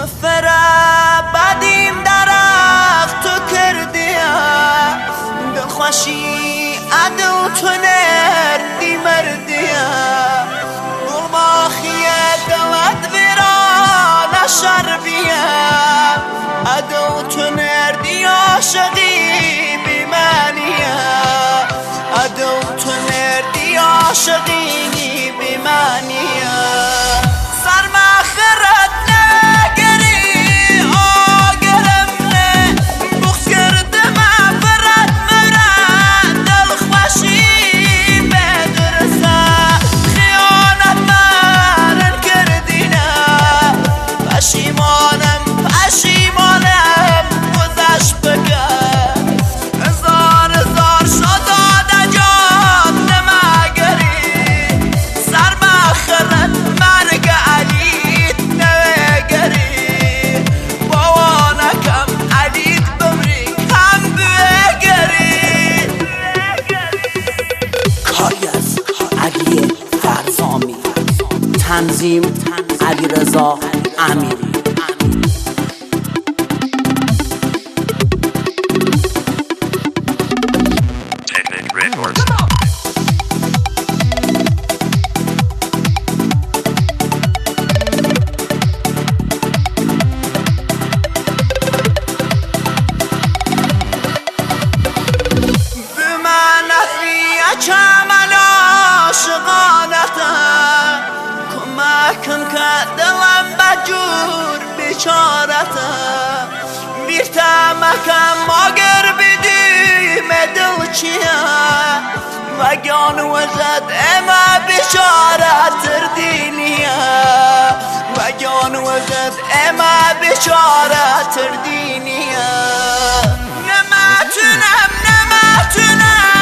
مفره بدیم درخت تو کردیم دلخوشی عدو تو نردی مردیم گلماخیه دلت بیران شر بیم عدو تو نردی عاشقی بیمانیم عدو تو نردی عاشقی بیمانیم تنظیم علیرضا امیری. کم که دلم بجور بیچارته بیرتمکم ماگر بیدیم دل چیه وگان وزد اما بیچاره تردینیه وگان وزد اما بیچاره تردینیه نمتونم